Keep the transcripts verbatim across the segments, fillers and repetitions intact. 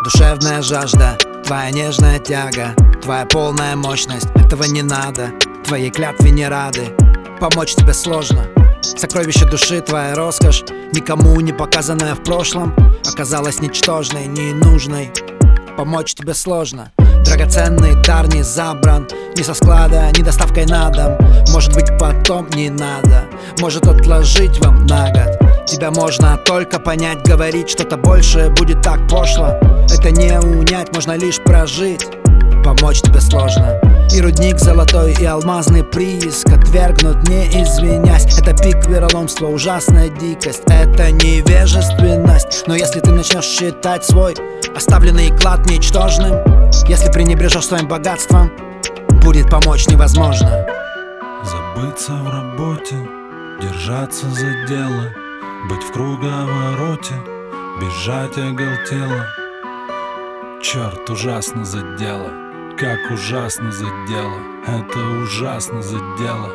Душевная жажда, твоя нежная тяга, твоя полная мощность. Этого не надо, твоей клятве не рады. Помочь тебе сложно. Сокровище души, твоя роскошь, никому не показанная в прошлом, оказалась ничтожной, ненужной. Помочь тебе сложно. Драгоценный дар не забран ни со склада, ни доставкой на дом. Может быть, потом не надо, может отложить вам на год. Тебя можно только понять, говорить что-то большее будет так пошло. Это не унять, можно лишь прожить. Помочь тебе сложно. И рудник золотой, и алмазный прииск отвергнут, не извинясь. Это пик вероломства, ужасная дикость, это невежественность. Но если ты начнешь считать свой оставленный клад ничтожным, если пренебрежешь своим богатством, будет помочь невозможно. Забыться в работе, держаться за дело, быть в круговороте, бежать оголтело. Черт, ужасно задело, как ужасно задело, это ужасно задело.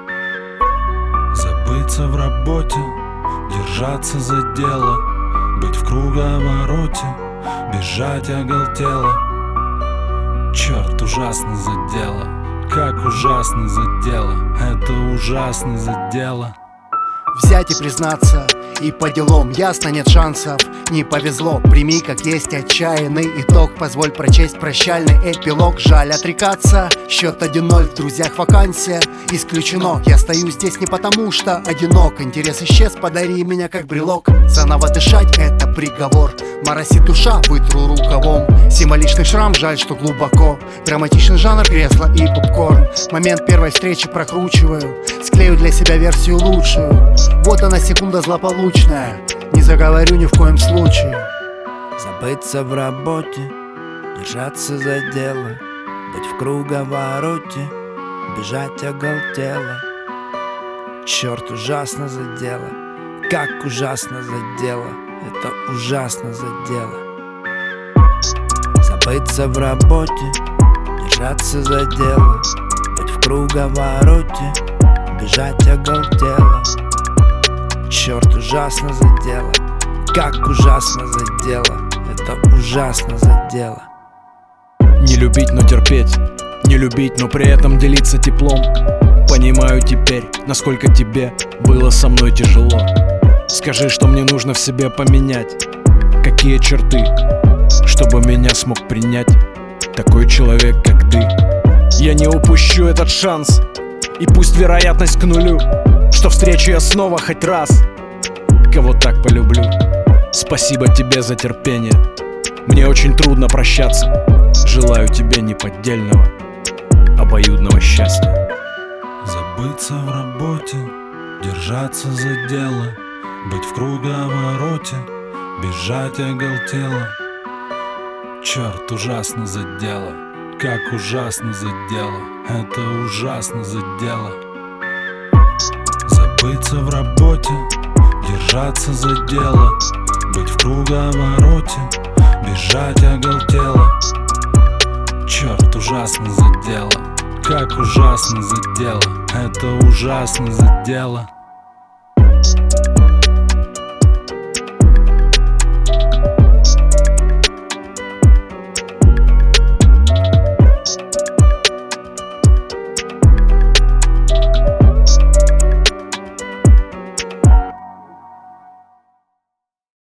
Забыться в работе, держаться за дело, быть в круговороте, бежать оголтело. Черт, ужасно задело, как ужасно задело, это ужасно задело. Взять и признаться, и по делам ясно нет шансов. Не повезло, прими как есть отчаянный итог. Позволь прочесть прощальный эпилог. Жаль отрекаться, счет один ноль, в друзьях вакансия исключено. Я стою здесь не потому что одинок. Интерес исчез, подари меня как брелок. Заново дышать — это приговор. Моросит душа, вытру рукавом. Символичный шрам, жаль, что глубоко. Драматичный жанр, кресло и попкорн. Момент первой встречи прокручиваю, склею для себя версию лучшую. Вот она, секунда злополучная, не заговорю ни в коем случае. Забыться в работе, держаться за дело, быть в круговороте, бежать оголтело. Черт, ужасно задело, как ужасно задело, это ужасно задело. Забыться в работе, держаться за дело, быть в круговороте, бежать оголтело. Черт, ужасно задело, как ужасно задело, это ужасно задело. Не любить, но терпеть, не любить, но при этом делиться теплом. Понимаю теперь, насколько тебе было со мной тяжело. Скажи, что мне нужно в себе поменять, какие черты, чтобы меня смог принять такой человек, как ты. Я не упущу этот шанс, и пусть вероятность к нулю, что встречу я снова хоть раз кого так полюблю. Спасибо тебе за терпение, мне очень трудно прощаться. Желаю тебе неподдельного, обоюдного счастья. Забыться в работе, держаться за дело, быть в круговороте, бежать оголтело. Черт, ужасно задело, как ужасно задело, это ужасно задело. Забыться в работе, держаться за дело, быть в круговороте, бежать оголтело. Черт, ужасно задело, как ужасно задело, это ужасно задело.